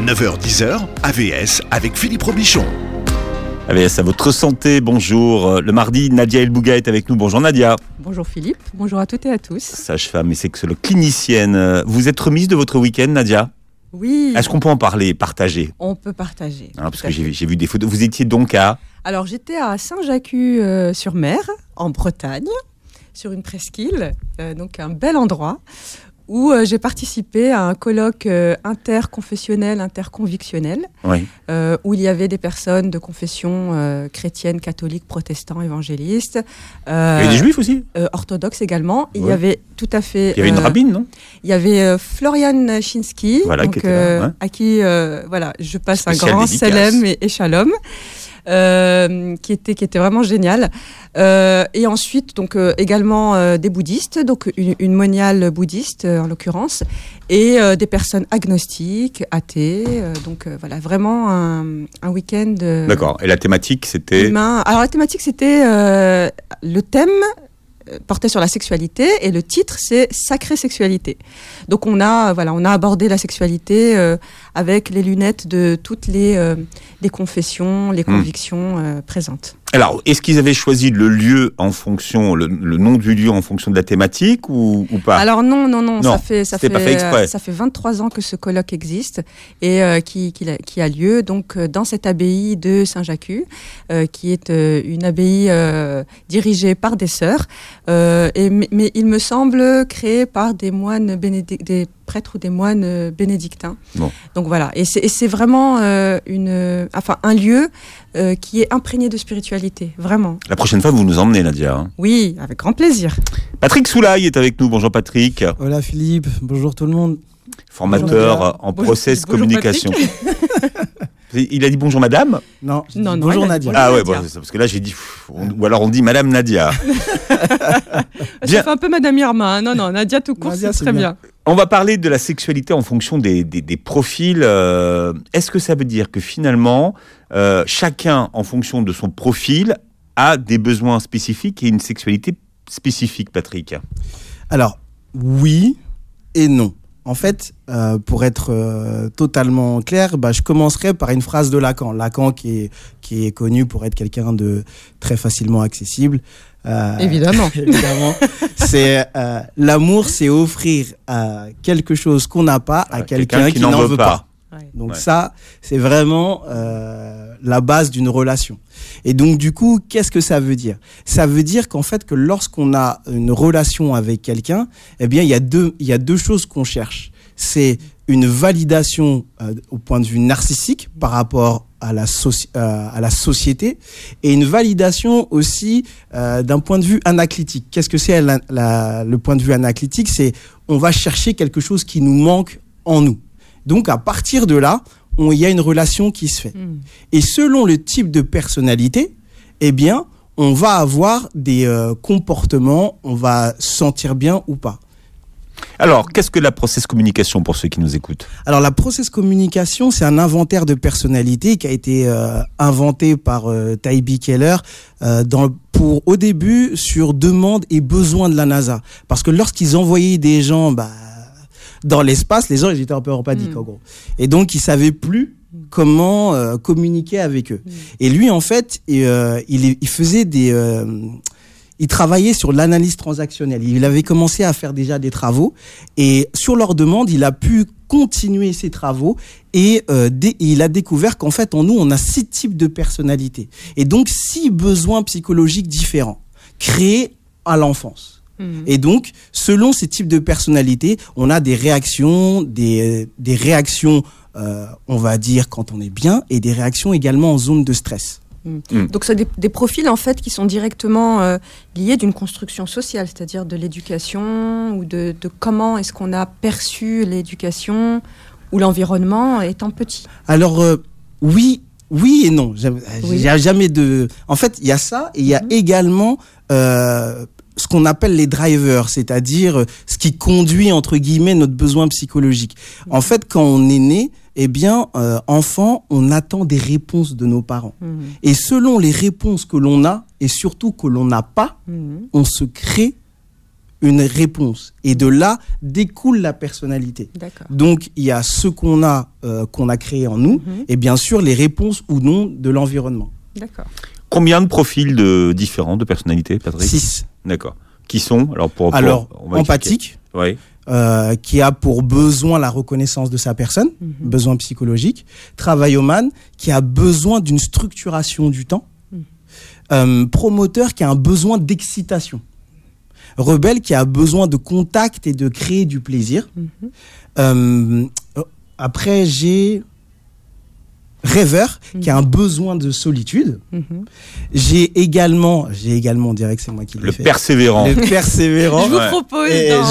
9h-10h, AVS avec Philippe Robichon. AVS à votre santé, bonjour. Le mardi, Nadia El-Bouga est avec nous. Bonjour Nadia. Bonjour Philippe, bonjour à toutes et à tous. Sage-femme et sexologue clinicienne. Vous êtes remise de votre week-end, Nadia ? Oui. Est-ce qu'on peut en parler, partager ? On peut partager. Parce que j'ai vu des photos. Vous étiez donc à... Alors j'étais à Saint-Jacques-sur-Mer, en Bretagne, sur une presqu'île, donc un bel endroit, où j'ai participé à un colloque interconfessionnel, interconvictionnel, Oui. où il y avait des personnes de confession chrétienne, catholique, protestant, évangéliste. Il y avait des juifs aussi ? Orthodoxes également. Il Ouais. y avait tout à fait... Il y avait une rabbine, non ? Il y avait Florian Chinsky, Voilà, donc, qui était là, ouais. à qui je passe Spécial un grand dédicace. salam et shalom. Qui était vraiment génial. Et ensuite, donc également des bouddhistes, donc une moniale bouddhiste en l'occurrence, et des personnes agnostiques, athées. Donc voilà, vraiment un week-end. D'accord. Et la thématique, c'était... humain. Alors la thématique, c'était le thème portait sur la sexualité et le titre c'est Sacrée sexualité. Donc on a abordé la sexualité avec les lunettes de toutes les confessions, les convictions présentes. Alors, est-ce qu'ils avaient choisi le lieu en fonction, le nom du lieu en fonction de la thématique ou pas ? Alors non, Non, c'était pas fait exprès. Ça fait 23 ans que ce colloque existe et qui a lieu donc dans cette abbaye de Saint-Jacques, qui est une abbaye dirigée par des sœurs, mais il me semble créée par des moines des prêtres ou des moines bénédictins. Bon. Donc voilà, et c'est vraiment un lieu qui est imprégné de spiritualité, vraiment. La prochaine fois, vous nous emmenez, Nadia. Hein. Oui, avec grand plaisir. Patrick Soulaille est avec nous. Bonjour Patrick. Hola Philippe, bonjour tout le monde. Formateur Bonjour, en Bonjour, process bonjour, communication. Il a dit bonjour madame ? Non, Non, bonjour il a- Nadia. Ah ouais, Nadia. bon, c'est ça, parce que là j'ai dit... ou alors on dit madame Nadia. Bien. Ça fait un peu Madame Irma. Hein. Non, Nadia tout court, Nadia, c'est c'est très bien. bien. On va parler de la sexualité en fonction des profils. Est-ce que ça veut dire que finalement, chacun, en fonction de son profil, a des besoins spécifiques et une sexualité spécifique, Patrick ? Alors, oui et non. En fait, pour être totalement clair, je commencerai par une phrase de Lacan. Lacan qui est connu pour être quelqu'un de très facilement accessible. Évidemment. Évidemment. C'est l'amour, c'est offrir quelque chose qu'on n'a pas à quelqu'un qui n'en veut pas. Ouais. Donc Ouais. ça, c'est vraiment la base d'une relation. Et donc du coup, qu'est-ce que ça veut dire ? Ça veut dire qu'en fait, que lorsqu'on a une relation avec quelqu'un, eh bien, il y a deux choses qu'on cherche. C'est une validation au point de vue narcissique par rapport à la société et une validation aussi d'un point de vue anaclitique. Qu'est-ce que c'est le point de vue anaclitique ? C'est on va chercher quelque chose qui nous manque en nous. Donc, à partir de là, il y a une relation qui se fait. Et selon le type de personnalité, eh bien, on va avoir des comportements, on va se sentir bien ou pas. Alors, qu'est-ce que la process communication pour ceux qui nous écoutent ? Alors, la process communication, c'est un inventaire de personnalité qui a été inventé par Taibi Keller au début sur demande et besoin de la NASA. Parce que lorsqu'ils envoyaient des gens dans l'espace, les gens ils étaient un peu empathiques en gros. Et donc ils savaient plus comment communiquer avec eux. Et lui en fait, il faisait il travaillait sur l'analyse transactionnelle. Il avait commencé à faire déjà des travaux et sur leur demande, il a pu continuer ses travaux et il a découvert qu'en fait en nous, on a 6 types de personnalités et donc 6 besoins psychologiques différents créés à l'enfance. Et donc, selon ces types de personnalités, on a des réactions, des réactions, on va dire, quand on est bien, et des réactions également en zone de stress. Donc c'est des profils en fait qui sont directement liés d'une construction sociale, c'est-à-dire de l'éducation ou de comment est-ce qu'on a perçu l'éducation ou l'environnement étant petit. Alors, oui et non. Il y a jamais de... En fait, il y a ça et il y a également... ce qu'on appelle les drivers, c'est-à-dire ce qui conduit, entre guillemets, notre besoin psychologique. En fait, quand on est né, eh bien, enfant, on attend des réponses de nos parents. Et selon les réponses que l'on a, et surtout que l'on n'a pas, on se crée une réponse. Et de là découle la personnalité. D'accord. Donc, il y a ce qu'on a créé en nous, et bien sûr, les réponses ou non de l'environnement. D'accord. Combien de profils différents de personnalité, Patrick? 6. D'accord. Qui sont alors on va empathique, oui. Qui a pour besoin la reconnaissance de sa personne, besoin psychologique. Travaillomane, qui a besoin d'une structuration du temps. Promoteur, qui a un besoin d'excitation. Rebelle, qui a besoin de contact et de créer du plaisir. Après, j'ai rêveur, qui a un besoin de solitude. J'ai également, on dirait que c'est moi qui l'ai fait. Persévérant. Le persévérant. Je vous propose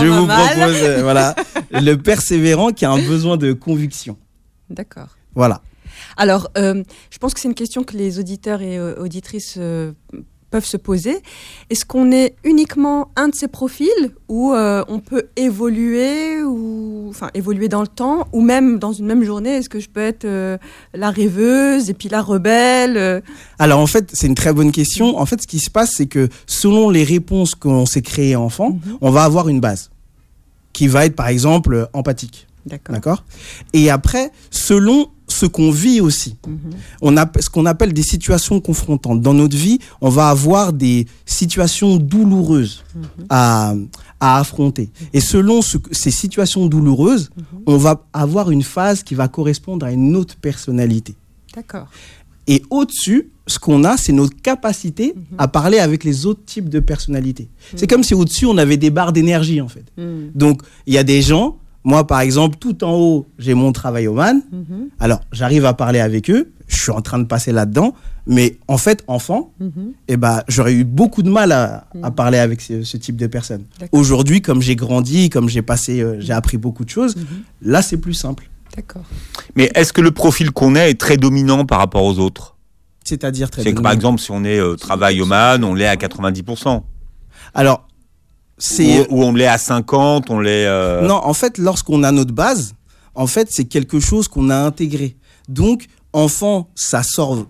voilà, le persévérant qui a un besoin de conviction. D'accord. Voilà. Alors, je pense que c'est une question que les auditeurs et auditrices peuvent se poser. Est-ce qu'on est uniquement un de ces profils ou on peut évoluer dans le temps, ou même dans une même journée, est-ce que je peux être la rêveuse et puis la rebelle Alors en fait, c'est une très bonne question. En fait, ce qui se passe, c'est que selon les réponses qu'on s'est créées enfant, on va avoir une base qui va être par exemple empathique. D'accord. Et après, selon ce qu'on vit aussi, on a ce qu'on appelle des situations confrontantes. Dans notre vie, on va avoir des situations douloureuses à affronter. Et selon ces situations douloureuses, on va avoir une phase qui va correspondre à une autre personnalité. D'accord. Et au-dessus, ce qu'on a, c'est notre capacité à parler avec les autres types de personnalités. C'est comme si au-dessus, on avait des barres d'énergie, en fait. Donc, il y a des gens... Moi, par exemple, tout en haut, j'ai mon travaillomane. Alors, j'arrive à parler avec eux. Je suis en train de passer là-dedans. Mais en fait, enfant, j'aurais eu beaucoup de mal à parler avec ce type de personnes. Aujourd'hui, comme j'ai grandi, comme j'ai appris beaucoup de choses, là, c'est plus simple. D'accord. Mais est-ce que le profil qu'on est très dominant par rapport aux autres? C'est-à-dire très dominant. C'est que, par exemple, si on est travaillomane, on l'est à 90%. Alors... Ou on l'est à 50, on l'est... Non, en fait, lorsqu'on a notre base, en fait, c'est quelque chose qu'on a intégré. Donc, enfant, ça sort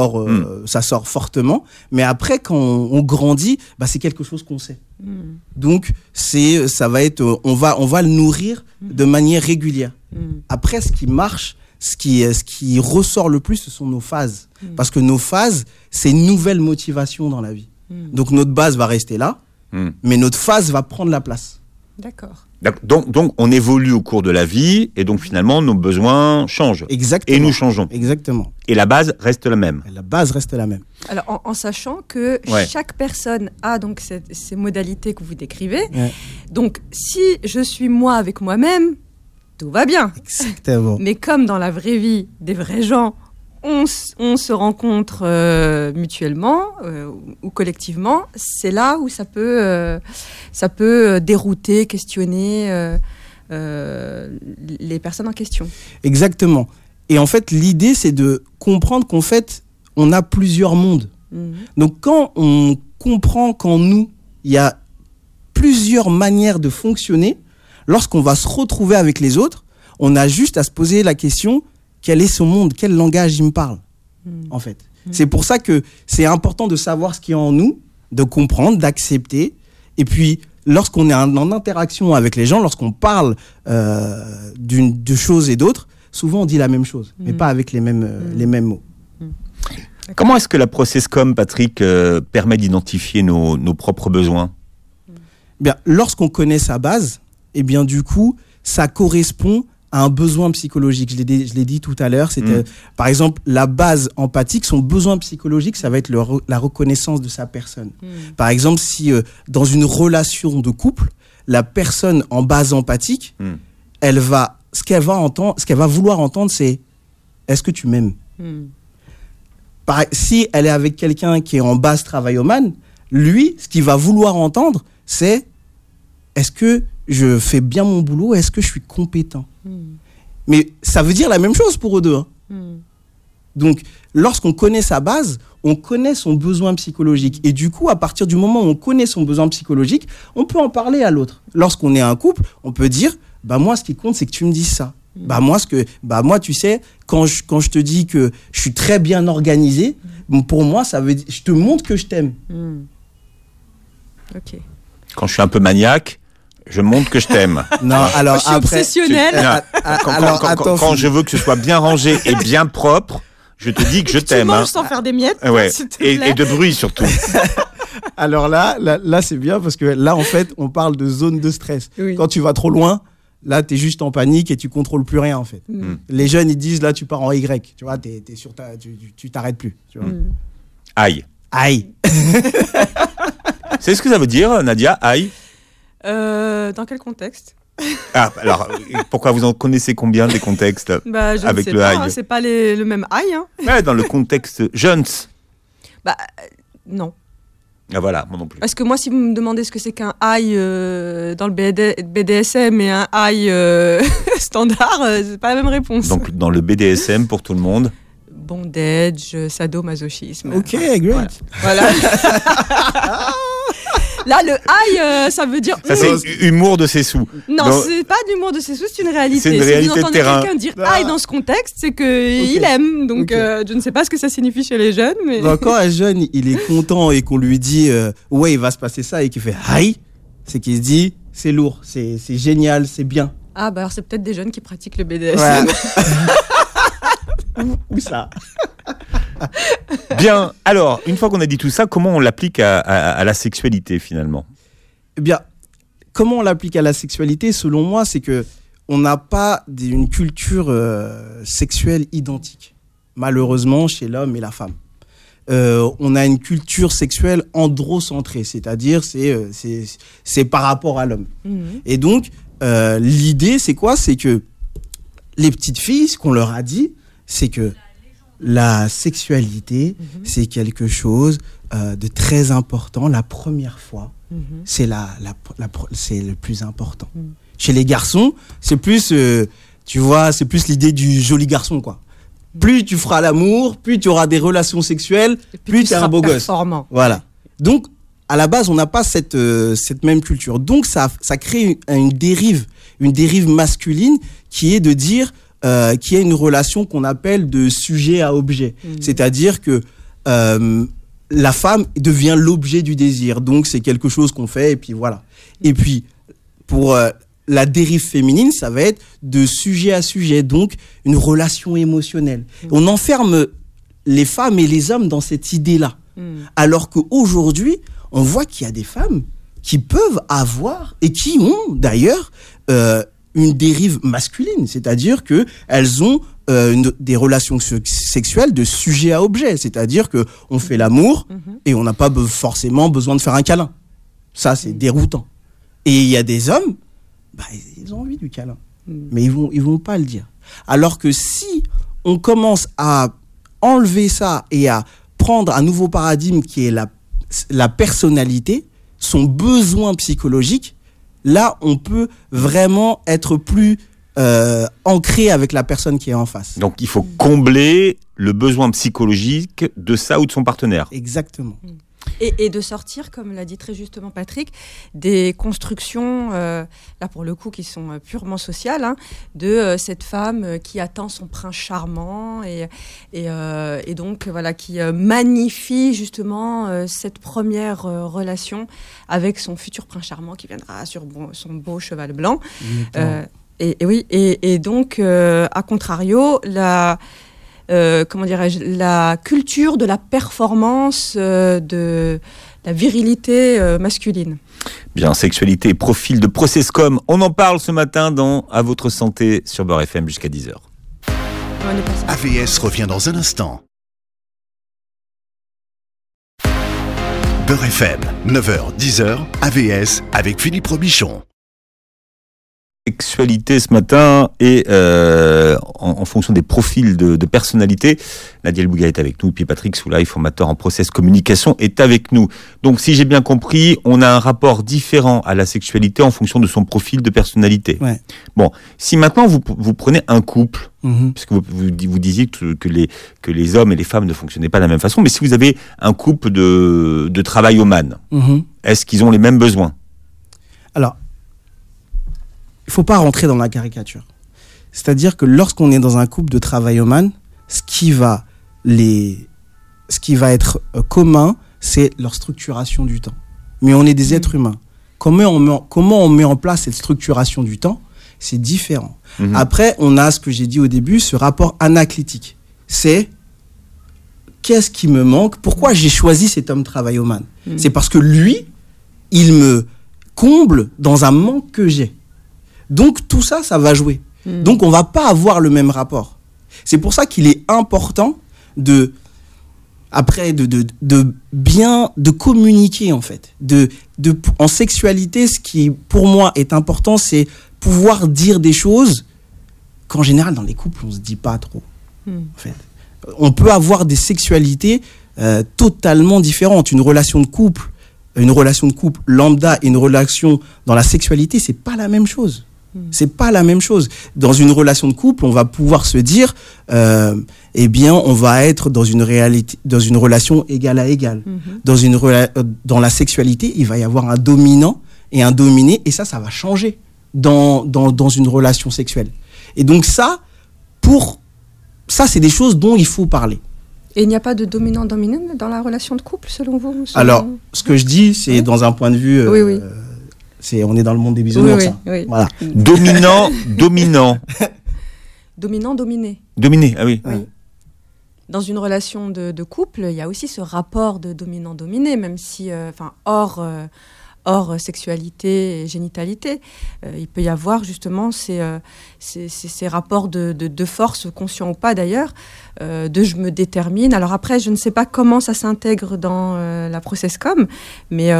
fortement. Mais après, quand on grandit, c'est quelque chose qu'on sait. Donc, ça va être, on va le nourrir de manière régulière. Après, ce qui marche, ce qui ressort le plus, ce sont nos phases. Parce que nos phases, c'est une nouvelle motivation dans la vie. Donc, notre base va rester là. Mais notre phase va prendre la place. D'accord. Donc, on évolue au cours de la vie et donc finalement, nos besoins changent. Exactement. Et nous changeons. Exactement. Et la base reste la même. La base reste la même. Alors, en sachant que chaque personne a donc ces modalités que vous décrivez. Ouais. Donc, si je suis moi avec moi-même, tout va bien. Exactement. Mais comme dans la vraie vie des vrais gens, on se rencontre mutuellement ou collectivement, c'est là où ça peut dérouter, questionner les personnes en question. Exactement. Et en fait, l'idée, c'est de comprendre qu'en fait, on a plusieurs mondes. Donc, quand on comprend qu'en nous, il y a plusieurs manières de fonctionner, lorsqu'on va se retrouver avec les autres, on a juste à se poser la question... Quel est ce monde? Quel langage il me parle, en fait? C'est pour ça que c'est important de savoir ce qu'il y a en nous, de comprendre, d'accepter. Et puis, lorsqu'on est en interaction avec les gens, lorsqu'on parle de choses et d'autres, souvent on dit la même chose, mais pas avec les mêmes mots. Comment est-ce que la ProcessCom, Patrick, permet d'identifier nos propres besoins? Bien, lorsqu'on connaît sa base, et bien du coup, ça correspond à un besoin psychologique. Je l'ai dit tout à l'heure, c'était par exemple la base empathique, son besoin psychologique, ça va être la reconnaissance de sa personne. Par exemple, si dans une relation de couple, la personne en base empathique, ce qu'elle va vouloir entendre, c'est est-ce que tu m'aimes? Si elle est avec quelqu'un qui est en base travaillomane, lui, ce qu'il va vouloir entendre, c'est est-ce que je fais bien mon boulot, est-ce que je suis compétent? Mais ça veut dire la même chose pour eux deux. Donc, lorsqu'on connaît sa base, on connaît son besoin psychologique. Et du coup, à partir du moment où on connaît son besoin psychologique, on peut en parler à l'autre. Lorsqu'on est un couple, on peut dire, moi, ce qui compte, c'est que tu me dises ça. Moi, tu sais, quand je te dis que je suis très bien organisé, pour moi, ça veut dire, je te montre que je t'aime. Ok. Quand je suis un peu maniaque, je montre que je t'aime. Non, alors Je suis après, obsessionnelle. Quand je veux que ce soit bien rangé et bien propre, je te dis que je Tu t'aime. manges sans faire des miettes, Ouais. s'il te plaît. Et de bruit surtout. alors là, c'est bien parce que là, en fait, on parle de zone de stress. Oui. Quand tu vas trop loin, là, t'es juste en panique et tu contrôles plus rien, en fait. Les jeunes, ils disent, là, tu pars en Y. Tu vois, t'es sur tu t'arrêtes plus. Tu vois. Aïe. Aïe. C'est ce que ça veut dire, Nadia, aïe? Dans quel contexte? Ah, alors, pourquoi vous en connaissez combien des contextes Bah, je avec ne sais le pas, aïe? hein, c'est pas le même aïe. Hein. Ouais, dans le contexte jeunes. Bah, non. Ah voilà, moi non plus. Parce que moi, si vous me demandez ce que c'est qu'un aïe dans le BDSM et un aïe standard, c'est pas la même réponse. Donc, dans le BDSM, pour tout le monde. Bondage, sadomasochisme. Ok, great. Voilà. Là, le aïe, ça veut dire. Ça, c'est humour de ses sous. Non, Donc, c'est pas de l'humour de ses sous, c'est une réalité. C'est une Si réalité vous de entendez terrain. quelqu'un dire aïe dans ce contexte, c'est qu'il aime. Donc, je ne sais pas ce que ça signifie chez les jeunes. Mais... Donc, quand un jeune, il est content et qu'on lui dit, ouais, il va se passer ça et qu'il fait aïe, c'est qu'il se dit, c'est lourd, c'est génial, c'est bien. Ah, bah alors c'est peut-être des jeunes qui pratiquent le BDSM. Ouais. Où ça? Bien. Alors, une fois qu'on a dit tout ça, comment on l'applique à la sexualité finalement? Eh bien, comment on l'applique à la sexualité, selon moi, c'est que on n'a pas une culture sexuelle identique, malheureusement, chez l'homme et la femme. On a une culture sexuelle androcentrée, c'est-à-dire c'est par rapport à l'homme. Et donc, l'idée, c'est quoi? C'est que les petites filles, ce qu'on leur a dit, c'est que la sexualité, c'est quelque chose de très important. La première fois, c'est c'est le plus important. Chez les garçons, c'est plus, tu vois, c'est plus l'idée du joli garçon, quoi. Plus tu feras l'amour, plus tu auras des relations sexuelles, plus tu es un beau gosse. Voilà. Donc, à la base, on n'a pas cette même culture. Donc, ça crée une dérive masculine qui est de dire qu'il y a une relation qu'on appelle de sujet à objet. C'est-à-dire que la femme devient l'objet du désir. Donc, c'est quelque chose qu'on fait et puis voilà. Et puis, pour la dérive féminine, ça va être de sujet à sujet. Donc, une relation émotionnelle. On enferme les femmes et les hommes dans cette idée-là. Alors qu'aujourd'hui, on voit qu'il y a des femmes qui peuvent avoir et qui ont d'ailleurs une dérive masculine, c'est-à-dire que elles ont des relations sexuelles de sujet à objet, c'est-à-dire que on fait l'amour et on n'a pas forcément besoin de faire un câlin. Ça, c'est déroutant. Et il y a des hommes, bah, ils ont envie du câlin, mais ils vont pas le dire. Alors que si on commence à enlever ça et à prendre un nouveau paradigme qui est la personnalité, son besoin psychologique, là, on peut vraiment être plus ancré avec la personne qui est en face. Donc, il faut combler le besoin psychologique de ça ou de son partenaire. Exactement. Et de sortir, comme l'a dit très justement Patrick, des constructions, là pour le coup, qui sont purement sociales, hein, de cette femme qui attend son prince charmant et donc voilà, qui magnifie justement cette première relation avec son futur prince charmant qui viendra sur son beau cheval blanc. Et donc, à contrario, comment dirais-je, la culture de la performance, de la virilité masculine. Bien, sexualité et profil de Processcom. On en parle ce matin dans À votre santé sur Beurre FM jusqu'à 10h. AVS revient dans un instant. Beurre FM, 9h, 10h, AVS avec Philippe Robichon. Sexualité ce matin et en fonction des profils de personnalité. Nadia El Bouga est avec nous, puis Patrick Soulaï, formateur en process communication, est avec nous. Donc si j'ai bien compris, on a un rapport différent à la sexualité en fonction de son profil de personnalité. Ouais. Bon, si maintenant vous prenez un couple, puisque vous disiez que les hommes et les femmes ne fonctionnaient pas de la même façon, mais si vous avez un couple de travail-man, est-ce qu'ils ont les mêmes besoins? Alors, il faut pas rentrer dans la caricature. C'est-à-dire que lorsqu'on est dans un couple de travail-man, ce qui va être commun, c'est leur structuration du temps. Mais on est des êtres humains. comment on met en place cette structuration du temps, c'est différent. Après, on a ce que j'ai dit au début, ce rapport anaclitique. C'est qu'est-ce qui me manque? Pourquoi j'ai choisi cet homme travaillomane? C'est parce que lui, il me comble dans un manque que j'ai. Donc tout ça, ça va jouer. Donc on va pas avoir le même rapport. C'est pour ça qu'il est important de communiquer en fait. En sexualité, ce qui pour moi est important, c'est pouvoir dire des choses qu'en général dans les couples on se dit pas trop. En fait, on peut avoir des sexualités totalement différentes. Une relation de couple lambda et une relation dans la sexualité, c'est pas la même chose. C'est pas la même chose. Dans une relation de couple, on va pouvoir se dire, on va être dans une relation égal à égal. Dans la sexualité, il va y avoir un dominant et un dominé, et ça va changer dans une relation sexuelle. Et donc ça, c'est des choses dont il faut parler. Et il n'y a pas de dominant-dominé dans la relation de couple, selon vous? Alors, ce que je dis, c'est dans un point de vue... on est dans le monde des bisounours. Oui. Voilà. Dominant. Dominant-dominé. Dominé, ah oui. Dans une relation de couple, il y a aussi ce rapport de dominant-dominé, même si, hors sexualité et génitalité, il peut y avoir justement ces rapports de force, conscients ou pas d'ailleurs, de je me détermine. Alors après, je ne sais pas comment ça s'intègre dans la process-com, mais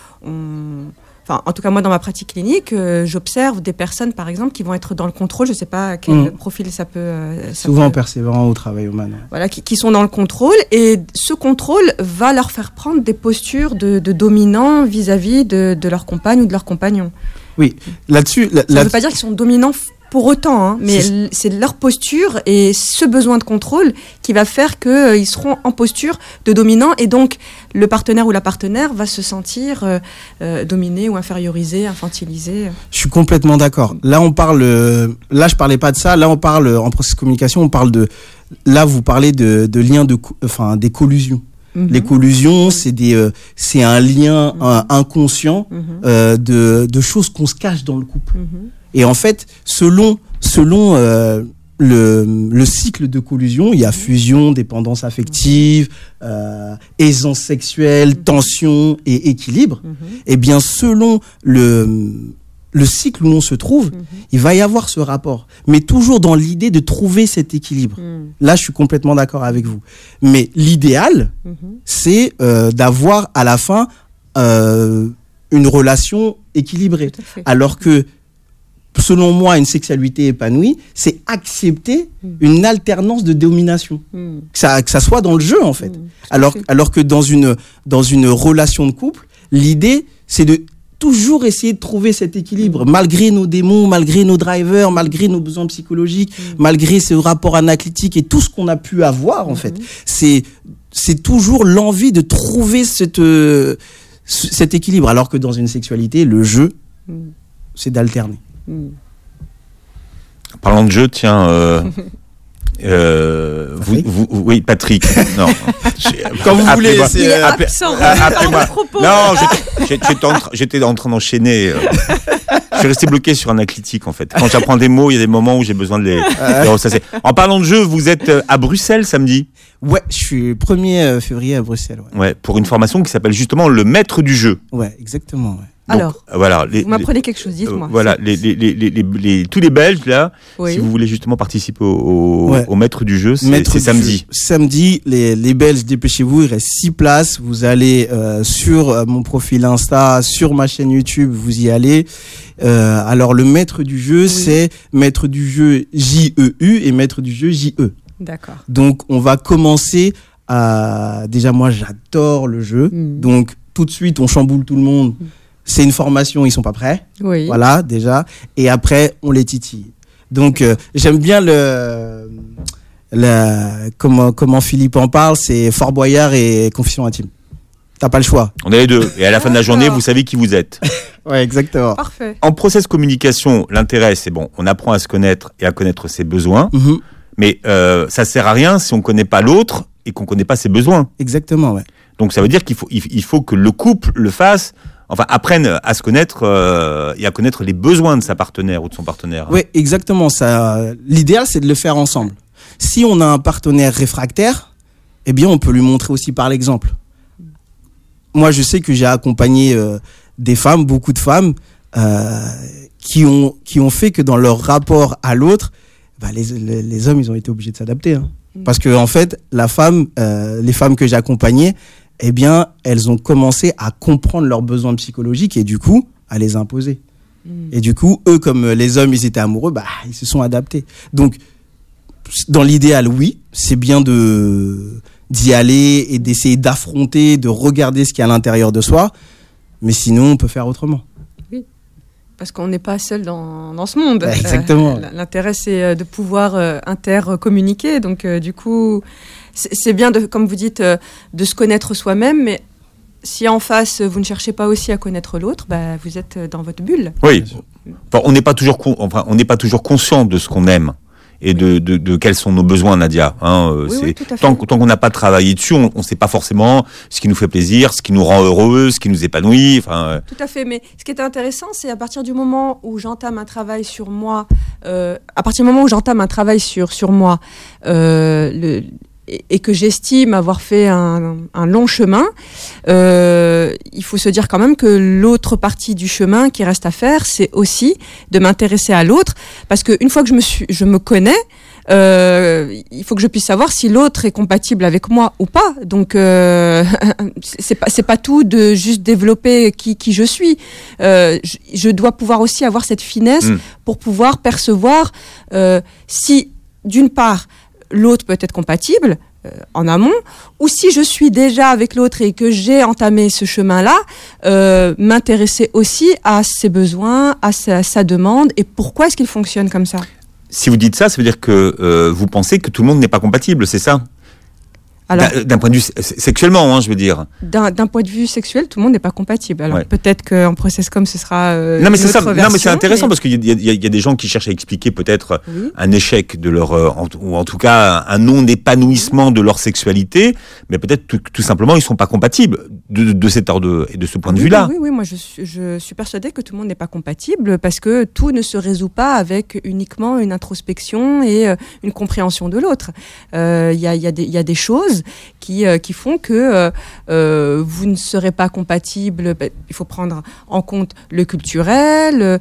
en tout cas, moi, dans ma pratique clinique, j'observe des personnes, par exemple, qui vont être dans le contrôle. Je ne sais pas quel profil ça peut... Souvent persévérant au travaillomane. Voilà, qui sont dans le contrôle. Et ce contrôle va leur faire prendre des postures de dominants vis-à-vis de leur compagne ou de leur compagnon. Oui, là-dessus... Ça ne veut pas dire qu'ils sont dominants pour autant, mais c'est leur posture et ce besoin de contrôle qui va faire qu'ils seront en posture de dominant, et donc le partenaire ou la partenaire va se sentir dominé ou infériorisé, infantilisé. Je suis complètement d'accord. Là, je parlais pas de ça. Là, on parle en processus de communication, on parle de... Là, vous parlez de liens des collusions. Les collusions, c'est un lien inconscient de choses qu'on se cache dans le couple. Et en fait, selon le cycle de collusion, il y a fusion, dépendance affective, aisance sexuelle, tension et équilibre. Et bien, selon le cycle où on se trouve, il va y avoir ce rapport. Mais toujours dans l'idée de trouver cet équilibre. Là, je suis complètement d'accord avec vous. Mais l'idéal, c'est d'avoir à la fin une relation équilibrée. Alors que, selon moi, une sexualité épanouie, c'est accepter une alternance de domination. Que ça soit dans le jeu, en fait. Alors que dans une relation de couple, l'idée, c'est de toujours essayer de trouver cet équilibre, malgré nos démons, malgré nos drivers, malgré nos besoins psychologiques, malgré ce rapport anaclitique et tout ce qu'on a pu avoir, en fait. C'est toujours l'envie de trouver cet équilibre. Alors que dans une sexualité, le jeu, c'est d'alterner. Parlant de jeu, tiens... oui, Patrick. Non. Quand vous voulez, il est absent. Appelez-moi. Non, j'étais en train d'enchaîner. Je suis resté bloqué sur un aclitique, en fait. Quand j'apprends des mots, il y a des moments où j'ai besoin de les ressasser. En parlant de jeu, vous êtes à Bruxelles samedi? Ouais, je suis 1er février à Bruxelles. Ouais, pour une formation qui s'appelle justement le maître du jeu. Ouais, exactement, ouais. Donc, alors, voilà, vous m'apprenez quelque chose, dites-moi. Voilà, tous les Belges, là, si vous voulez justement participer au maître du jeu, c'est samedi. Samedi, les Belges, dépêchez-vous, il reste 6 places. Vous allez sur mon profil Insta, sur ma chaîne YouTube, vous y allez. Alors, le maître du jeu, c'est maître du jeu J-E-U et maître du jeu J-E. D'accord. Donc, on va commencer à... Déjà, moi, j'adore le jeu. Donc, tout de suite, on chamboule tout le monde. C'est une formation, ils sont pas prêts. Oui. Voilà, déjà. Et après, on les titille. Donc, j'aime bien comment Philippe en parle, c'est Fort Boyard et Confession intime. T'as pas le choix. On a les deux. Et à la fin de la journée, vous savez qui vous êtes. Ouais, exactement. Parfait. En process communication, l'intérêt, c'est on apprend à se connaître et à connaître ses besoins. Mais ça sert à rien si on connaît pas l'autre et qu'on connaît pas ses besoins. Exactement, ouais. Donc, ça veut dire qu'il faut que le couple le fasse enfin apprenne à se connaître et à connaître les besoins de sa partenaire ou de son partenaire. Oui, exactement. Ça, l'idéal, c'est de le faire ensemble. Si on a un partenaire réfractaire, eh bien, on peut lui montrer aussi par l'exemple. Moi, je sais que j'ai accompagné des femmes, beaucoup de femmes, qui ont fait que dans leur rapport à l'autre, les hommes, ils ont été obligés de s'adapter. Hein. Parce que en fait, les femmes que j'ai accompagnées, eh bien, elles ont commencé à comprendre leurs besoins psychologiques et du coup, à les imposer. Et du coup, eux, comme les hommes, ils étaient amoureux, ils se sont adaptés. Donc, dans l'idéal, oui, c'est bien d'y aller et d'essayer d'affronter, de regarder ce qu'il y a à l'intérieur de soi. Mais sinon, on peut faire autrement. Oui, parce qu'on n'est pas seul dans ce monde. Exactement. L'intérêt, c'est de pouvoir intercommuniquer. Donc, du coup, c'est bien, comme vous dites, de se connaître soi-même, mais si en face, vous ne cherchez pas aussi à connaître l'autre, vous êtes dans votre bulle. Oui, enfin, on n'est pas toujours conscient de ce qu'on aime. Et de quels sont nos besoins, Nadia. Oui, tant qu'on n'a pas travaillé dessus, on ne sait pas forcément ce qui nous fait plaisir, ce qui nous rend heureux, ce qui nous épanouit. Tout à fait. Mais ce qui est intéressant, c'est à partir du moment où j'entame un travail sur moi, et que j'estime avoir fait un long chemin, il faut se dire quand même que l'autre partie du chemin qui reste à faire, c'est aussi de m'intéresser à l'autre, parce qu'une fois que je me connais, il faut que je puisse savoir si l'autre est compatible avec moi ou pas. Donc c'est pas tout de juste développer qui je suis. Je dois pouvoir aussi avoir cette finesse pour pouvoir percevoir si d'une part l'autre peut être compatible en amont, ou si je suis déjà avec l'autre et que j'ai entamé ce chemin-là, m'intéresser aussi à ses besoins, à sa demande, et pourquoi est-ce qu'il fonctionne comme ça. Si vous dites ça, ça veut dire que vous pensez que tout le monde n'est pas compatible, c'est ça ? Alors, d'un point de vue sexuellement, je veux dire. D'un point de vue sexuel, tout le monde n'est pas compatible. Alors peut-être qu'en processcom, ce sera non, mais c'est ça. Non, mais c'est intéressant parce qu'il y a des gens qui cherchent à expliquer peut-être un échec de leur, ou en tout cas un non-épanouissement de leur sexualité, mais peut-être tout simplement ils sont pas compatibles de cet ordre et de ce point de vue-là. Oui, moi je suis persuadée que tout le monde n'est pas compatible parce que tout ne se résout pas avec uniquement une introspection et une compréhension de l'autre. Il y a des choses qui font que vous ne serez pas compatibles. Il faut prendre en compte le culturel,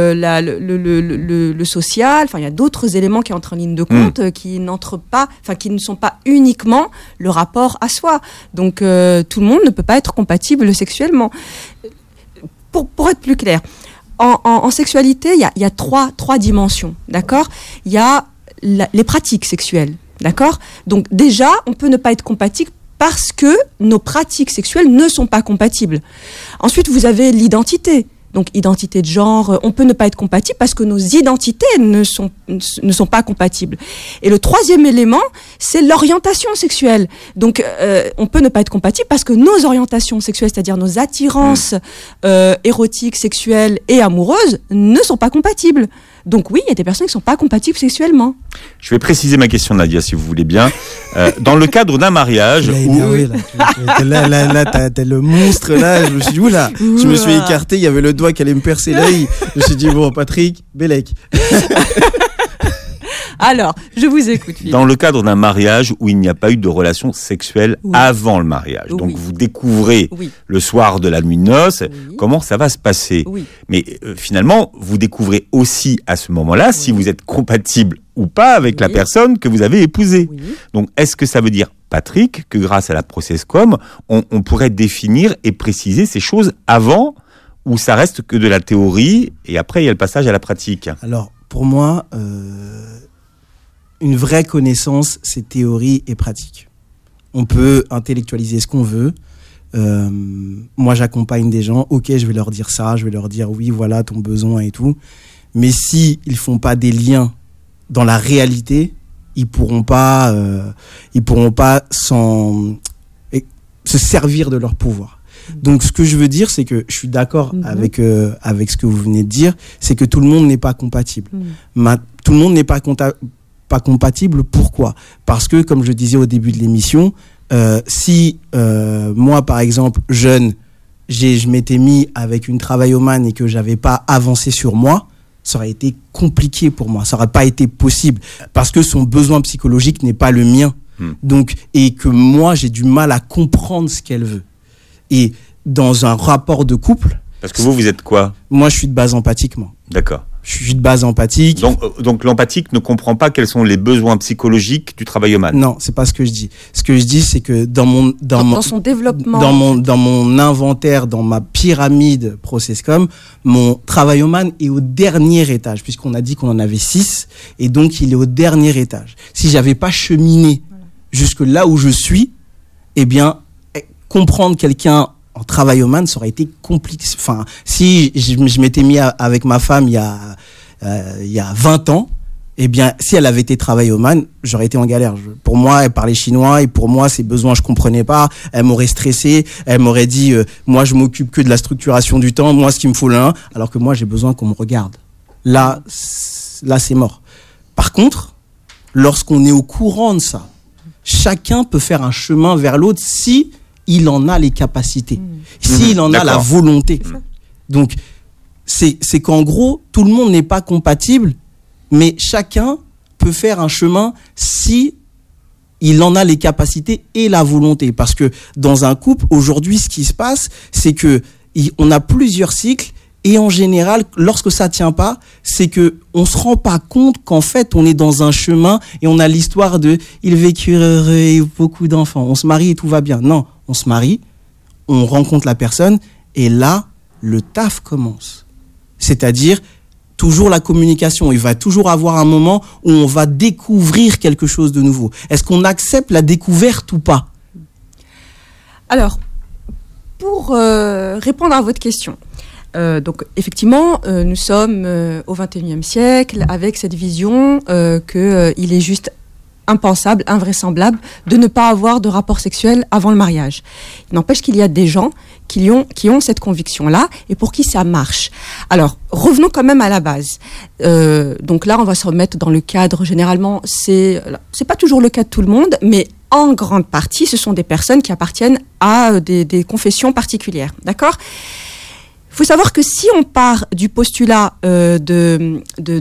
le social. Enfin, il y a d'autres éléments qui entrent en ligne de compte, qui ne sont pas uniquement le rapport à soi. Donc, tout le monde ne peut pas être compatible sexuellement. Pour être plus clair, en sexualité, il y a trois dimensions, d'accord ? Il y a les pratiques sexuelles. D'accord ? Donc déjà, on peut ne pas être compatible parce que nos pratiques sexuelles ne sont pas compatibles. Ensuite, vous avez l'identité. Donc identité de genre, on peut ne pas être compatible parce que nos identités ne sont pas compatibles. Et le troisième élément, c'est l'orientation sexuelle. Donc on peut ne pas être compatible parce que nos orientations sexuelles, c'est-à-dire nos attirances érotiques, sexuelles et amoureuses, ne sont pas compatibles. Donc oui, il y a des personnes qui ne sont pas compatibles sexuellement. Je vais préciser ma question, Nadia, si vous voulez bien. Dans le cadre d'un mariage... Là, t'as le monstre, là. Je me suis dit, oula, je me suis écarté, il y avait le doigt qui allait me percer l'œil. Je me suis dit, bon, Patrick, Bélec. Alors, je vous écoute, Philippe. Dans le cadre d'un mariage où il n'y a pas eu de relation sexuelle avant le mariage, donc vous découvrez le soir de la nuit de noces comment ça va se passer. Mais finalement, vous découvrez aussi à ce moment-là si vous êtes compatible ou pas avec la personne que vous avez épousée. Donc, est-ce que ça veut dire, Patrick, que grâce à la processcom, on pourrait définir et préciser ces choses avant, ou ça reste que de la théorie et après il y a le passage à la pratique ? Alors, pour moi... une vraie connaissance, c'est théorie et pratique. On peut intellectualiser ce qu'on veut. Moi, j'accompagne des gens. Ok, je vais leur dire ça. Je vais leur dire oui, voilà ton besoin et tout. Mais si ils font pas des liens dans la réalité, ils pourront pas se servir de leur pouvoir. Donc, ce que je veux dire, c'est que je suis d'accord avec ce que vous venez de dire. C'est que tout le monde n'est pas compatible. Tout le monde n'est pas compatible. Pourquoi ? Parce que, comme je disais au début de l'émission, si moi, par exemple, jeune, je m'étais mis avec une travaillomane et que j'avais pas avancé sur moi, ça aurait été compliqué pour moi. Ça aurait pas été possible parce que son besoin psychologique n'est pas le mien. Donc, et que moi, j'ai du mal à comprendre ce qu'elle veut. Et dans un rapport de couple. Parce que vous êtes quoi ? Moi, je suis de base empathique, moi. D'accord. Je suis de base empathique. Donc l'empathique ne comprend pas quels sont les besoins psychologiques du travaillomane. Non, c'est pas ce que je dis. Ce que je dis, c'est que dans son développement, dans mon inventaire, dans ma pyramide Processcom, mon travaillomane est au dernier étage, puisqu'on a dit qu'on en avait 6, et donc il est au dernier étage. Si j'avais pas cheminé jusque là où je suis, eh bien, comprendre quelqu'un en travaillomane, ça aurait été compliqué. Enfin, si je m'étais mis avec ma femme il y a 20 ans, eh bien, si elle avait été travaillomane, j'aurais été en galère. Pour moi, elle parlait chinois et pour moi, ses besoins, je comprenais pas. Elle m'aurait stressé. Elle m'aurait dit, moi, je m'occupe que de la structuration du temps. Moi, ce qu'il me faut là, alors que moi, j'ai besoin qu'on me regarde. Là, c'est mort. Par contre, lorsqu'on est au courant de ça, chacun peut faire un chemin vers l'autre si il en a les capacités, s'il en a la volonté. Donc, c'est qu'en gros, tout le monde n'est pas compatible, mais chacun peut faire un chemin si il en a les capacités et la volonté. Parce que dans un couple, aujourd'hui, ce qui se passe, c'est que on a plusieurs cycles. Et en général, lorsque ça tient pas, c'est que on se rend pas compte qu'en fait, on est dans un chemin et on a l'histoire de ils vécurent heureux et beaucoup d'enfants. On se marie et tout va bien. Non, on se marie, on rencontre la personne et là, le taf commence. C'est-à-dire toujours la communication. Il va toujours avoir un moment où on va découvrir quelque chose de nouveau. Est-ce qu'on accepte la découverte ou pas ? Alors, pour répondre à votre question. Donc effectivement, nous sommes au XXIe siècle avec cette vision qu'il est juste impensable, invraisemblable de ne pas avoir de rapport sexuel avant le mariage. Il n'empêche qu'il y a des gens qui ont cette conviction-là et pour qui ça marche. Alors, revenons quand même à la base. Donc là, on va se remettre dans le cadre, généralement, c'est pas toujours le cas de tout le monde, mais en grande partie, ce sont des personnes qui appartiennent à des confessions particulières. D'accord ? Il faut savoir que si on part du postulat de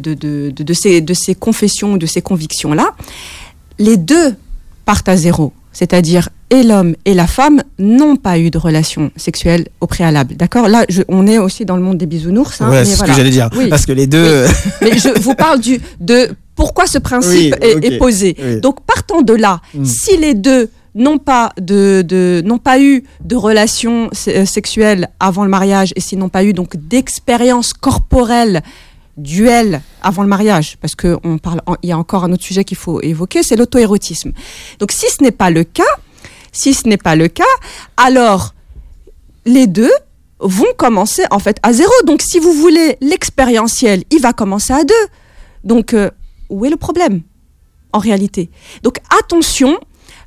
ces confessions, de ces convictions-là, les deux partent à zéro. C'est-à-dire, et l'homme et la femme n'ont pas eu de relation sexuelle au préalable. D'accord ? Là, on est aussi dans le monde des bisounours. Hein, ouais, c'est ce que j'allais dire. Oui. Parce que les deux... Oui. Mais je vous parle de pourquoi ce principe est posé. Oui. Donc, partant de là, si les deux n'ont pas eu de relations sexuelles avant le mariage et s'ils n'ont pas eu donc d'expérience corporelle duel avant le mariage, parce que il y a encore un autre sujet qu'il faut évoquer, c'est l'auto-érotisme. Donc si ce n'est pas le cas, alors les deux vont commencer en fait à zéro. Donc si vous voulez l'expérientiel, il va commencer à 2. Donc où est le problème en réalité ? Donc attention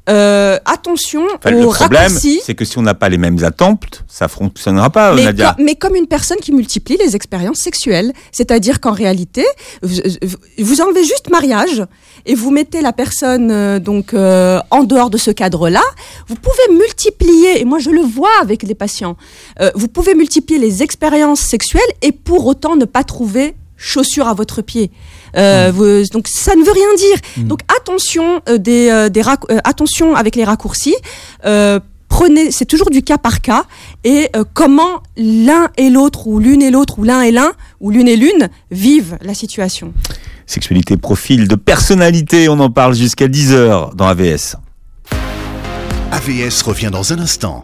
le problème, c'est que si on n'a pas les mêmes attentes, ça fonctionnera pas, Nadia. Mais comme une personne qui multiplie les expériences sexuelles, c'est-à-dire qu'en réalité, vous enlevez juste mariage et vous mettez la personne en dehors de ce cadre-là, vous pouvez multiplier, et moi je le vois avec les patients, vous pouvez multiplier les expériences sexuelles et pour autant ne pas trouver chaussures à votre pied. Donc ça ne veut rien dire. Donc attention attention avec les raccourcis. C'est toujours du cas par cas et comment l'un et l'autre ou l'une et l'autre ou l'un et l'un ou l'une et l'une vivent la situation. Sexualité, profil de personnalité, on en parle jusqu'à 10h dans AVS. AVS revient dans un instant.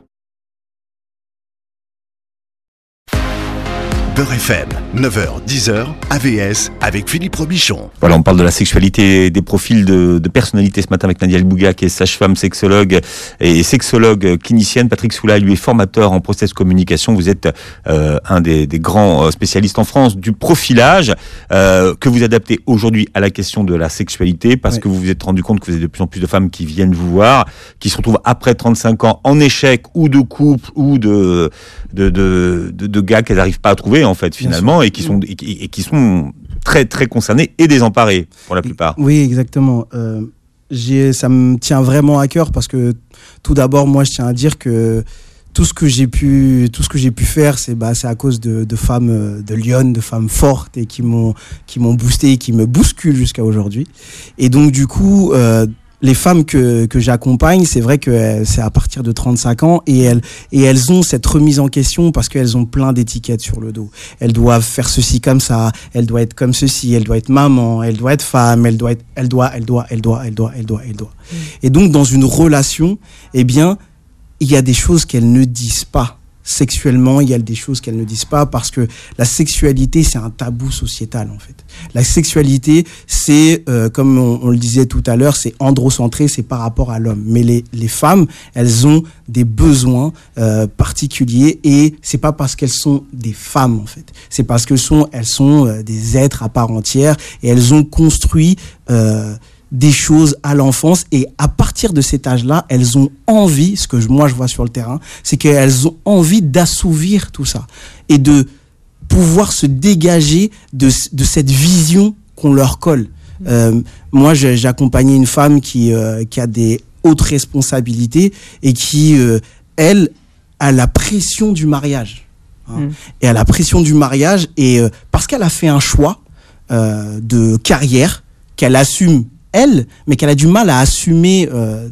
Beurre FM, 9h, 10h, AVS avec Philippe Robichon. Voilà, on parle de la sexualité et des profils de personnalité ce matin avec Nadia Elbouga, qui est sage-femme, sexologue et sexologue clinicienne. Patrick Soula, lui, est formateur en process communication. Vous êtes un des grands spécialistes en France du profilage que vous adaptez aujourd'hui à la question de la sexualité parce que vous vous êtes rendu compte que vous avez de plus en plus de femmes qui viennent vous voir, qui se retrouvent après 35 ans en échec ou de couple ou de gars qu'elles n'arrivent pas à trouver en fait finalement et qui sont très très concernés et désemparés pour la plupart. Oui, exactement. Ça me tient vraiment à cœur parce que tout d'abord moi je tiens à dire que tout ce que j'ai pu faire, c'est à cause de femmes de lionnes, de femmes fortes et qui m'ont boosté et qui me bousculent jusqu'à aujourd'hui. Et donc du coup, les femmes que j'accompagne, c'est vrai que c'est à partir de 35 ans et elles ont cette remise en question parce qu'elles ont plein d'étiquettes sur le dos. Elles doivent faire ceci comme ça, elles doivent être comme ceci, elles doivent être maman, elles doivent être femme, elles doivent. Et donc dans une relation, eh bien, il y a des choses qu'elles ne disent pas. Sexuellement, il y a des choses qu'elles ne disent pas parce que la sexualité, c'est un tabou sociétal, en fait. La sexualité, c'est, comme on le disait tout à l'heure, c'est androcentré, c'est par rapport à l'homme. Mais les femmes, elles ont des besoins particuliers et c'est pas parce qu'elles sont des femmes, en fait. C'est parce que elles sont des êtres à part entière et elles ont construit des choses à l'enfance et à partir de cet âge-là, elles ont envie, ce que moi je vois sur le terrain, c'est qu'elles ont envie d'assouvir tout ça et de pouvoir se dégager de cette vision qu'on leur colle. Moi, j'ai accompagné une femme qui a des hautes responsabilités et qui, elle, a la pression du mariage. Et à la pression du mariage et parce qu'elle a fait un choix de carrière qu'elle assume elle, mais qu'elle a du mal à assumer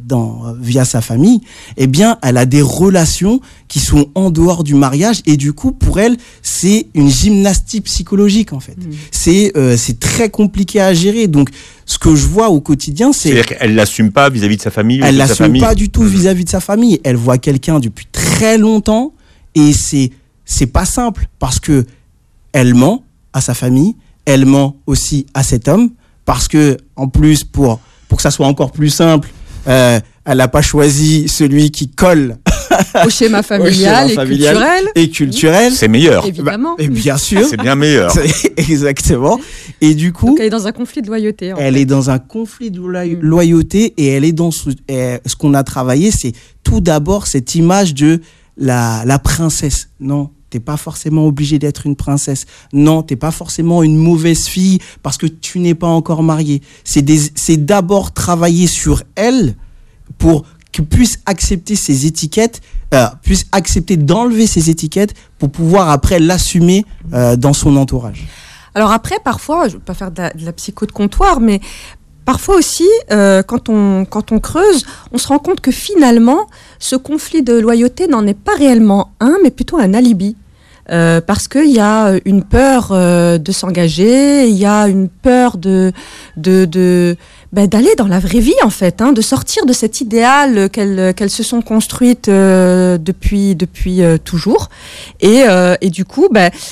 via sa famille, eh bien, elle a des relations qui sont en dehors du mariage et du coup, pour elle, c'est une gymnastique psychologique en fait. C'est très compliqué à gérer. Donc, ce que je vois au quotidien, c'est-à-dire qu'elle l'assume pas vis-à-vis de sa famille. Elle l'assume pas du tout vis-à-vis de sa famille. Elle voit quelqu'un depuis très longtemps et c'est pas simple parce que elle ment à sa famille, elle ment aussi à cet homme. Parce que, en plus, pour que ça soit encore plus simple, elle n'a pas choisi celui qui colle au schéma familial, et culturel. C'est meilleur. Évidemment. Et bien sûr. C'est bien meilleur. Exactement. Et du coup. Donc elle est dans un conflit de loyauté. Elle est dans un conflit de loyauté et elle est dans ce qu'on a travaillé, c'est tout d'abord cette image de la princesse. Non. T'es pas forcément obligé d'être une princesse. Non, t'es pas forcément une mauvaise fille parce que tu n'es pas encore mariée. C'est d'abord travailler sur elle pour qu'elle puisse accepter ces étiquettes, puisse accepter d'enlever ces étiquettes pour pouvoir après l'assumer dans son entourage. Alors après, parfois, je ne veux pas faire de la psycho de comptoir, mais parfois aussi, quand on creuse, on se rend compte que finalement, ce conflit de loyauté n'en est pas réellement un, mais plutôt un alibi. Parce qu'il y a une peur de s'engager, il y a une peur d'aller dans la vraie vie en fait, de sortir de cet idéal qu'elles se sont construites depuis toujours. Et du coup,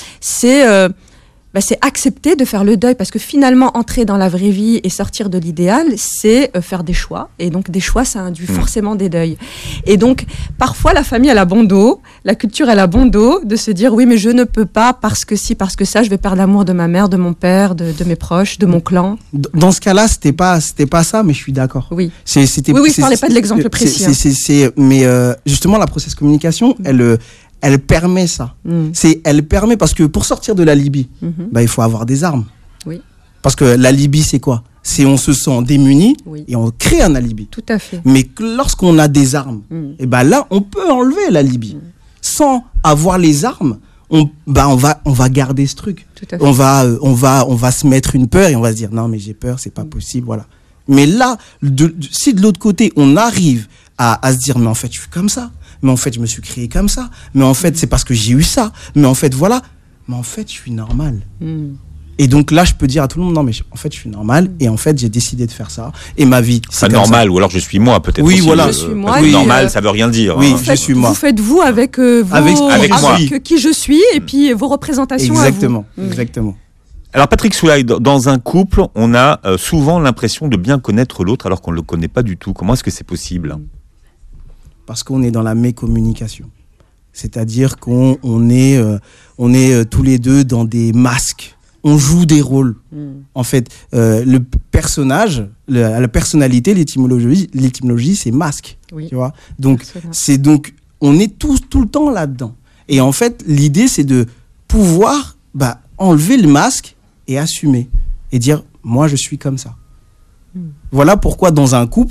c'est accepter de faire le deuil parce que finalement entrer dans la vraie vie et sortir de l'idéal, c'est faire des choix et donc des choix ça induit forcément des deuils. Et donc parfois la famille elle a bon dos, la culture elle a bon dos de se dire oui mais je ne peux pas parce que si parce que ça je vais perdre l'amour de ma mère, de mon père, de mes proches, de mon clan. Dans ce cas-là, c'était pas ça mais je suis d'accord. Oui. Je parlais pas de l'exemple précis. Mais justement la process communication, elle permet ça. Elle permet parce que pour sortir de l'alibi, il faut avoir des armes. Oui. Parce que l'alibi, c'est quoi ? C'est on se sent démuni et on crée un alibi. Tout à fait. Mais lorsqu'on a des armes, et là, on peut enlever l'alibi. Sans avoir les armes, on va garder ce truc. Tout à fait. On va se mettre une peur et on va se dire non mais j'ai peur, c'est pas possible, voilà. Mais là, si de l'autre côté, on arrive à se dire mais en fait, je suis comme ça. Mais en fait, je me suis créé comme ça. Mais en fait, c'est parce que j'ai eu ça. Mais en fait, voilà. Mais en fait, je suis normal. Et donc là, je peux dire à tout le monde, non, mais en fait, je suis normal. Et en fait, j'ai décidé de faire ça. Et ma vie, c'est pas normal. Ou alors, je suis moi, peut-être. Oui, aussi, voilà. Je suis moi. Normal, ça veut rien dire. Oui, je suis moi. Vous faites vous avec qui je suis et puis vos représentations Exactement. à vous. Exactement. Alors Patrick Soulaï, dans un couple, on a souvent l'impression de bien connaître l'autre alors qu'on ne le connaît pas du tout. Comment est-ce que c'est possible ? Parce qu'on est dans la mécommunication. C'est-à-dire qu'on est tous les deux dans des masques. On joue des rôles. En fait, le personnage, la personnalité, l'étymologie, c'est masque. Oui. Tu vois ? Donc, on est tout le temps là-dedans. Et en fait, l'idée, c'est de pouvoir enlever le masque et assumer. Et dire, moi, je suis comme ça. Voilà pourquoi, dans un couple,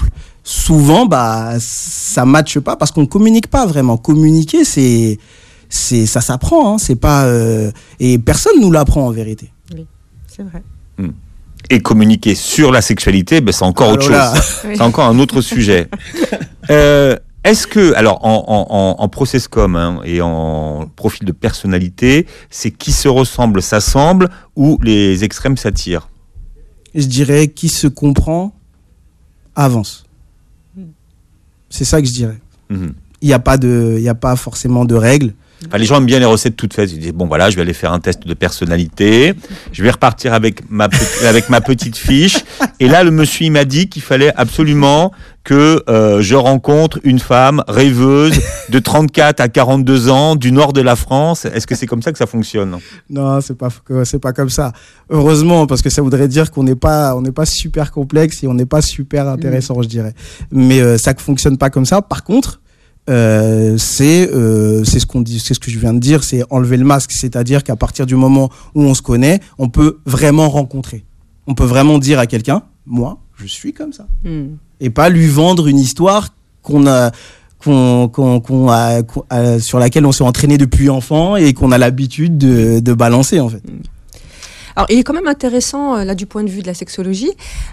souvent, ça matche pas parce qu'on communique pas vraiment. Communiquer, ça s'apprend, hein, c'est pas, et personne nous l'apprend en vérité. Oui, c'est vrai. Et communiquer sur la sexualité, c'est encore autre chose. Oui. C'est encore un autre sujet. Est-ce que, alors, en process-com et en profil de personnalité, c'est qui se ressemble s'assemble ou les extrêmes s'attirent? Je dirais qui se comprend avance. C'est ça que je dirais. Il n'y a pas forcément de règles. Enfin, les gens aiment bien les recettes toutes faites. Ils disent bon voilà, je vais aller faire un test de personnalité, je vais repartir avec ma petite fiche. Et là, le monsieur il m'a dit qu'il fallait absolument que je rencontre une femme rêveuse de 34 à 42 ans du nord de la France. Est-ce que c'est comme ça que ça fonctionne? Non, c'est pas comme ça. Heureusement, parce que ça voudrait dire qu'on n'est pas super complexe et on n'est pas super intéressant, je dirais. Mais ça ne fonctionne pas comme ça. Par contre, c'est ce qu'on dit, c'est ce que je viens de dire, c'est enlever le masque, c'est-à-dire qu'à partir du moment où on se connaît, on peut vraiment rencontrer. On peut vraiment dire à quelqu'un, moi, je suis comme ça, et pas lui vendre une histoire sur laquelle on s'est entraîné depuis enfant et qu'on a l'habitude de balancer en fait. Alors, il est quand même intéressant là du point de vue de la sexologie.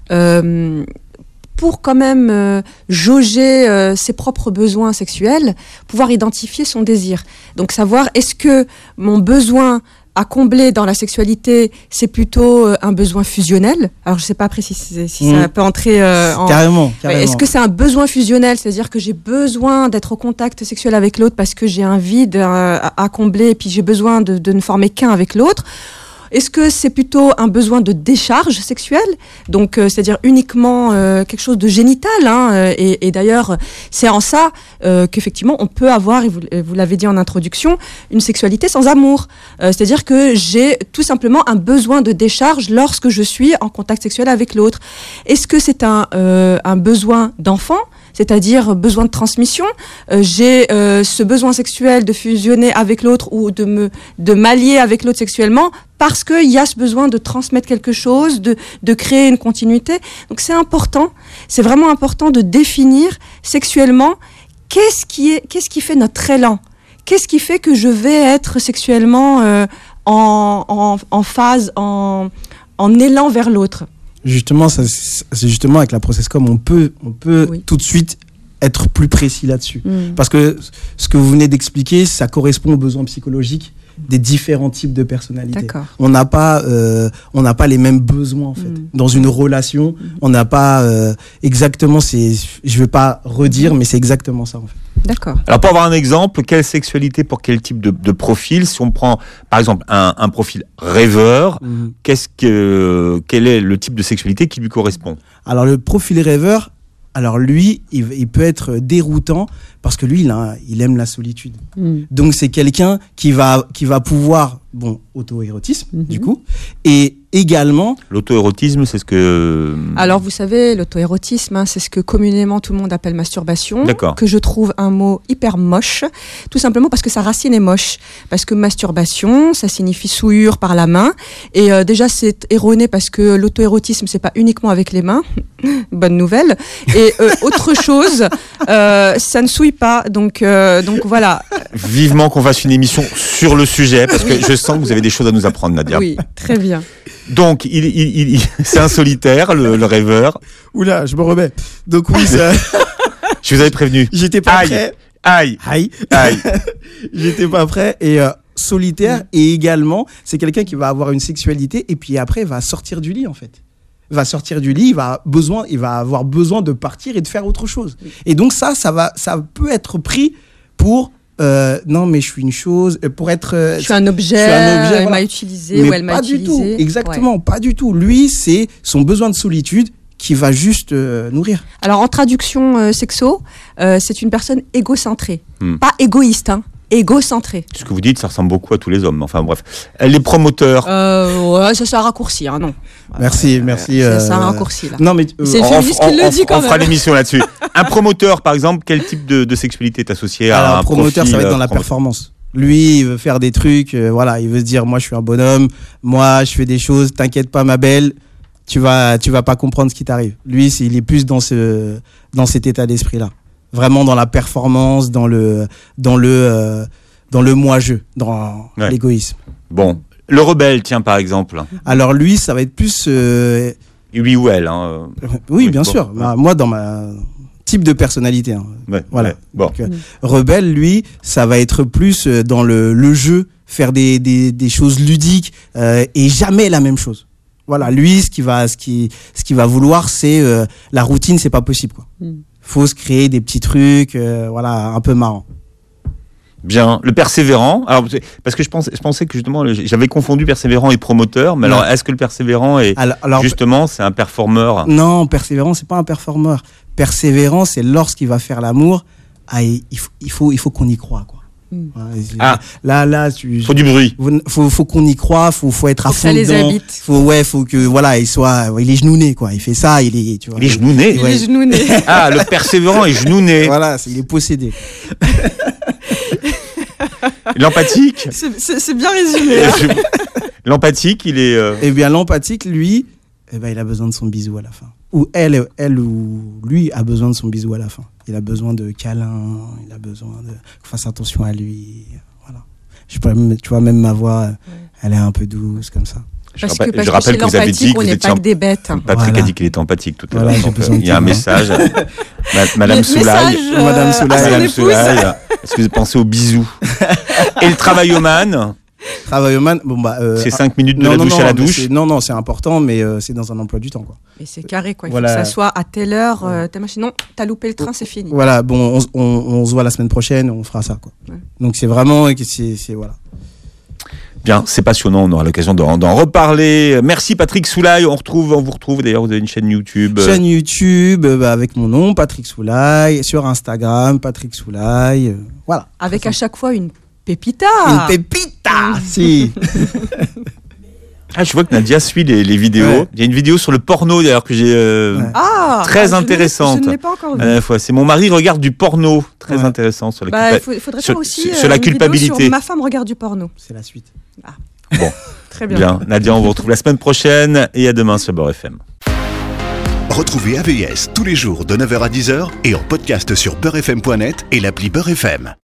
Pour quand même jauger ses propres besoins sexuels, pouvoir identifier son désir. Donc savoir est-ce que mon besoin à combler dans la sexualité, c'est plutôt un besoin fusionnel. Alors je ne sais pas après si ça peut entrer Carrément. Est-ce que c'est un besoin fusionnel, c'est-à-dire que j'ai besoin d'être au contact sexuel avec l'autre parce que j'ai un vide à combler et puis j'ai besoin de ne former qu'un avec l'autre? Est-ce que c'est plutôt un besoin de décharge sexuelle, donc c'est-à-dire uniquement quelque chose de génital, hein, et d'ailleurs c'est en ça qu'effectivement on peut avoir, et vous l'avez dit en introduction, une sexualité sans amour, c'est-à-dire que j'ai tout simplement un besoin de décharge lorsque je suis en contact sexuel avec l'autre. Est-ce que c'est un besoin d'enfant, c'est-à-dire besoin de transmission, j'ai ce besoin sexuel de fusionner avec l'autre ou de m'allier avec l'autre sexuellement parce qu'il y a ce besoin de transmettre quelque chose, de créer une continuité. Donc c'est important, c'est vraiment important de définir sexuellement qu'est-ce qui fait notre élan, qu'est-ce qui fait que je vais être sexuellement en phase, en élan vers l'autre. Justement, c'est justement avec la process-com, on peut oui. Tout de suite être plus précis là-dessus. Parce que ce que vous venez d'expliquer, ça correspond aux besoins psychologiques des différents types de personnalités. D'accord. On n'a pas les mêmes besoins en fait. Dans une relation, on n'a pas exactement. Je vais pas redire, mais c'est exactement ça en fait. D'accord. Alors pour avoir un exemple, quelle sexualité pour quel type de profil? Si on prend par exemple un profil rêveur, quel est le type de sexualité qui lui correspond? Alors le profil rêveur, alors lui, il peut être déroutant parce que lui, il aime la solitude. Donc c'est quelqu'un qui va pouvoir, auto-érotisme du coup, et également... L'auto-érotisme, c'est ce que... Alors vous savez, l'auto-érotisme, c'est ce que communément tout le monde appelle masturbation. D'accord. Que je trouve un mot hyper moche, tout simplement parce que sa racine est moche. Parce que masturbation, ça signifie souillure par la main. Et déjà, c'est erroné parce que l'auto-érotisme, c'est pas uniquement avec les mains. Bonne nouvelle. Et autre chose, ça ne souille pas. Donc voilà. Vivement qu'on fasse une émission sur le sujet, parce que je sens que vous avez des choses à nous apprendre, Nadia. Oui, très bien. Donc, c'est un solitaire, le rêveur. Oula, je me remets. Donc oui, ça... Je vous avais prévenu. J'étais pas prêt. Aïe. J'étais pas prêt. Et solitaire, et également, c'est quelqu'un qui va avoir une sexualité, et puis après, va sortir du lit, en fait. Va sortir du lit, il va avoir besoin de partir et de faire autre chose. Et donc ça peut être pris pour... non, mais je suis une chose pour être. Je suis un objet. Elle m'a utilisé ou elle m'a utilisé. Pas du tout. Exactement, pas du tout. Lui, c'est son besoin de solitude qui va juste nourrir. Alors en traduction sexo, c'est une personne égocentrée, pas égoïste, hein. Égocentré. Ce que vous dites, ça ressemble beaucoup à tous les hommes. Enfin bref, les promoteurs. Ouais, ça c'est un raccourci, hein, non. Merci. C'est un raccourci là. Non mais c'est le féministe qui le dit quand même. On fera l'émission là-dessus. Un promoteur, par exemple, quel type de sexualité est associé à un promoteur? profil, ça va être dans la performance. Lui, il veut faire des trucs. Il veut se dire, moi, je suis un bonhomme. Moi, je fais des choses. T'inquiète pas, ma belle. tu vas pas comprendre ce qui t'arrive. Lui, il est plus dans cet état d'esprit-là. Vraiment dans la performance, dans le moi-je, dans l'égoïsme. Bon, le rebelle, tiens, par exemple. Alors lui, ça va être plus... Lui ou elle. Hein. Oui, bien sûr. Moi, dans ma type de personnalité. Hein. Voilà. Bon. Donc, rebelle, lui, ça va être plus dans le jeu, faire des choses ludiques et jamais la même chose. Voilà, lui, ce qu'il va vouloir, c'est la routine, c'est pas possible, quoi. Faut se créer des petits trucs, voilà, un peu marrants. Bien, le persévérant. Alors, parce que je pensais que justement, j'avais confondu persévérant et promoteur. Mais alors, est-ce que le persévérant est justement, c'est un performeur? Non, persévérant, c'est pas un performeur. Persévérant, c'est lorsqu'il va faire l'amour. Il faut qu'on y croit, quoi. Là, faut du bruit. Faut qu'on y croit. Faut être à fond dedans. Ça les habite. Faut que voilà, il est genouné, quoi. Il fait ça, il est genouné. Il est genouné. Ah, le persévérant est genouné. Voilà, il est possédé. L'empathique. C'est bien résumé. Hein. L'empathique, il est. Eh bien, l'empathique, lui, il a besoin de son bisou à la fin. Ou elle ou lui a besoin de son bisou à la fin. Il a besoin de câlins, il a besoin qu'on fasse attention à lui. Voilà. Tu vois, même ma voix, elle est un peu douce comme ça. Je rappelle que vous avez dit que vous étiez pas que des bêtes. Patrick a dit qu'il était empathique tout à l'heure. Il y a un message. Madame Soulaille. Madame Soulaille. Est-ce que vous pensez au bisou? Et le travaillomane? Travaillomane, c'est 5 minutes de la douche à la douche. Non, c'est important, mais c'est dans un emploi du temps, quoi. Et c'est carré, quoi. Il faut que ça soit à telle heure, telle machine. Non, t'as loupé le train, c'est fini. Voilà, bon, on se voit la semaine prochaine, on fera ça, quoi. Ouais. Donc c'est vraiment, voilà. Bien, c'est passionnant, on aura l'occasion d'en reparler. Merci Patrick Soulaille, on vous retrouve d'ailleurs, vous avez une chaîne YouTube. Chaîne YouTube, avec mon nom, Patrick Soulaille, sur Instagram, Patrick Soulaille, voilà. Avec à chaque fois une pépita. Une pépita, si. Je vois que Nadia suit les vidéos. Ouais. Il y a une vidéo sur le porno d'ailleurs que j'ai très intéressante. Je ne l'ai pas encore vu. C'est mon mari regarde du porno, très intéressant sur la faudrait faire aussi sur la culpabilité. Sur ma femme regarde du porno. C'est la suite. Bon, très bien. Nadia, on vous retrouve la semaine prochaine et à demain sur Beurre FM. Retrouvez AVS tous les jours de 9h à 10h et en podcast sur beurrefm.net et l'appli Beurre FM.